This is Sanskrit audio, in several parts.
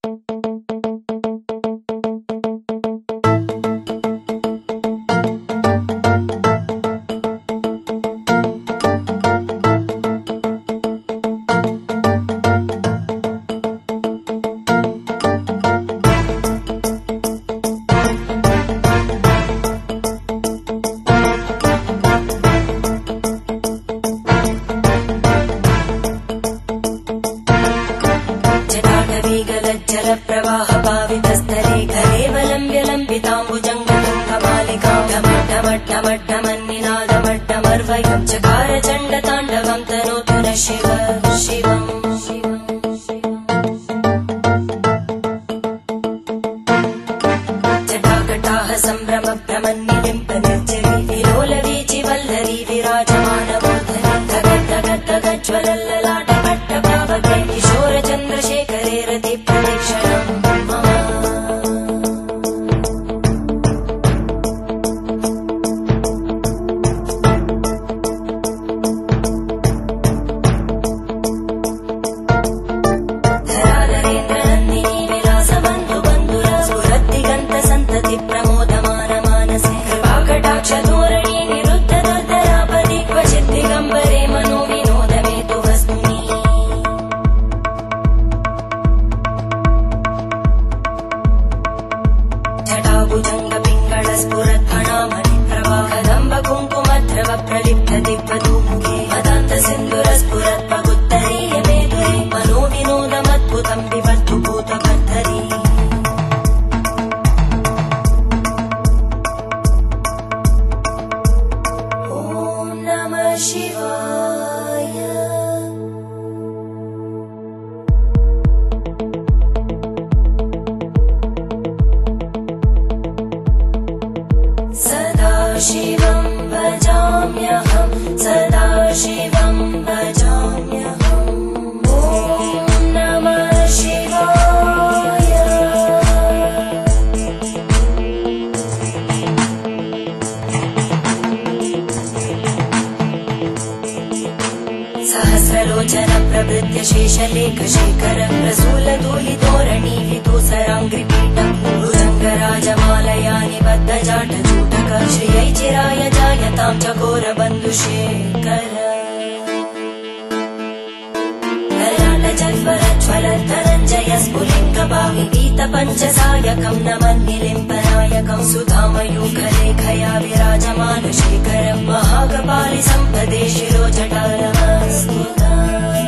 जलप्रवाहपावितस्थले कलेवलम्ब्यलम्बिताम्बुजङ्गतुङ्गमालिकां ढमड्ढमड्ढमड्ढमन्निनादमड्ढमर्वयं चकारचण्डताण्डवं तनोतु न शिव शिवम् जटाकटाः सम्भ्रमभ्रमन्निलिम्पनिर्जरी विलोलवीचि वल्लरी विराजमानमूर्धनि धगद्धगद्धगज्ज्वलल्ललाटपट्टपावके किशोरचन्द्रशेखरे रतिप्रदक्षिणम् धराधरेन्द्रनन्दिनी विलासबन्धुबन्धुरा स्फुरद्दिगन्तसन्तति प्रमोदमानमानसे कृपाकटाक्षधोरणी निरुद्धदुर्धरापदि क्वचिद्दिगम्बरे मनो विनोदमेतु वस्तुनि जटाभुजङ्गपिङ्गळस्फुरद्फणामणिप्रभा कदम्बकुङ्कुमद्रव प्रलिप्तदिग्वधूमुखे मदान्तसिन्धुरस्फुरत्पगुत्तरीयमेधुरे मनो विनोदमद्भुतं विबद्धु भूतभर्धरी ॐ नमः शिवाय सदाशिवं भजाम्यहं सदाशिवं भजाम्यहम् ॐ नमः शिवाय सहस्रलोचन प्रभृत्य शेषलेखशेखर प्रसूलधूलितोरणी विदूसराङ्घ्रिपीठं भुजङ्गराजमालया निबद्धजाटजूटक श्रियै चिराय जायतां चकोरबन्धुशेखर ललाटजल्परज्ज्वलद्धनञ्जय स्फुलिङ्गभाविपीतपञ्चसायकं नमन्निलिम्पनायकं सुधामयूखलेखया विराजमानशेखरं महाकपालि सम्पदे शिरोजटालमस्तुता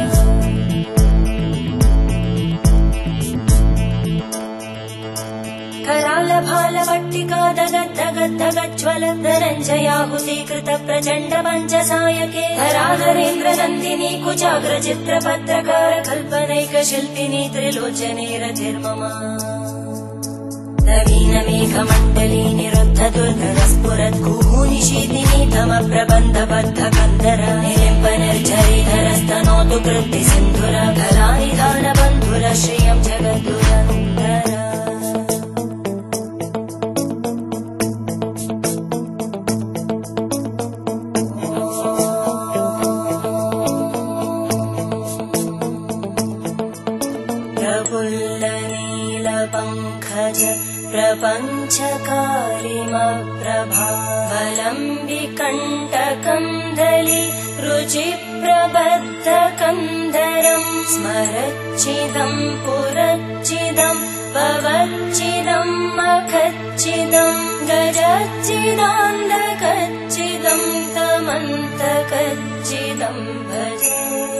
करालभालवट्टिका दगद्धगद्धगज्ज्वल धनञ्जयाहुतीकृत प्रचण्ड पञ्चसायके धराधरेन्द्रनन्दिनी कुचाग्रचित्रपत्रकार कल्पनैकशिल्पिनी त्रिलोचने रतिर्मम नवीनमेघमण्डली निरुद्धदुर्धरस्फुरद्गूनिशीतिनी तमप्रबन्धबद्धकन्धर निलिम्पनिर्झरीधरस्तनोतु कृत्तिसिन्धुर कलानिधानबन्धुर श्रियं जगद्दुरन्धर प्रफुल्लनीलपङ्कज प्रपञ्चकालिमप्रभावलम्बिकण्टकं दलि रुचिप्रबद्धकन्धरं स्मरच्चिदं पुरच्चिदं भवच्चिदं मखच्चिदं गजच्चिदान्धकच्चिदं तमन्तकच्चिदं भजे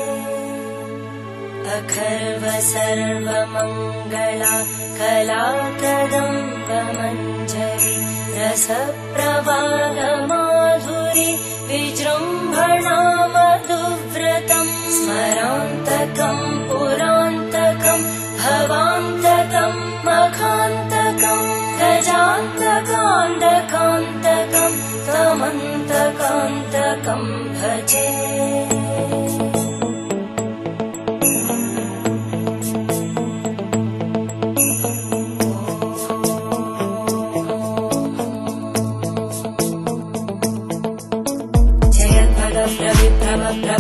अखर्व सर्वमङ्गला कलाकदम्बमञ्जरी रसप्रवाहमाधुरी विजृम्भणा मधुव्रतं स्मरान्तकं पुरान्तकं भवान्तकं मखान्तकं गजान्तकान्तकान्तकं तमन्तकान्तकं भजे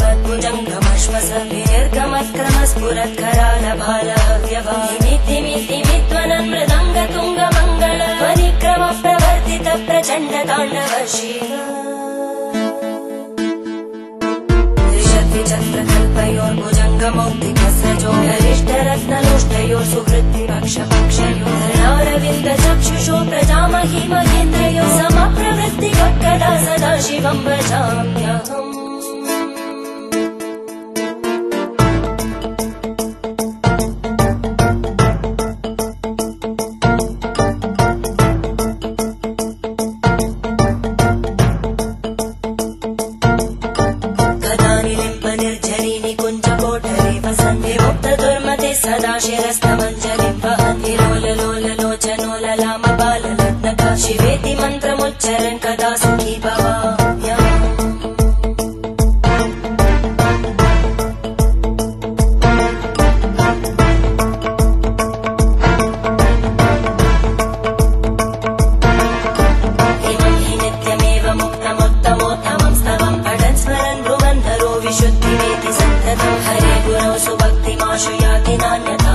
प्रभद्भुजङ्गमश्वस विनिर्गमत्क्रमस्फुरत्करालभालहव्यवा ताण्डव शिव त्रिशक्तिचक्रकल्पयोर्भुजङ्गमौक्तिकस्रजो गरिष्ठरत्नलोष्टयोः सुहृद्विपक्षपक्षयोः धरणारविन्दचक्षुषो प्रजामहि महेन्द्रयोः समप्रवृत्तिकः कदा सदा शिवं भजाम्यहम् सदा शिरस्तमञ्जलिं वहन्ति लोललोललोचनो ललामबाललग्नका शिवेति मन्त्रमुच्चरन् कदा सुखी भवाम्यहम् इमं हि नित्यमेव मुक्तमुत्तमोत्तमं स्तवं पठन् स्मरन् भ्रुवन्धरो विशुद्धिमेति सन्ततं हरे गुरौ सुभक्तिमाशु याति नान्यथा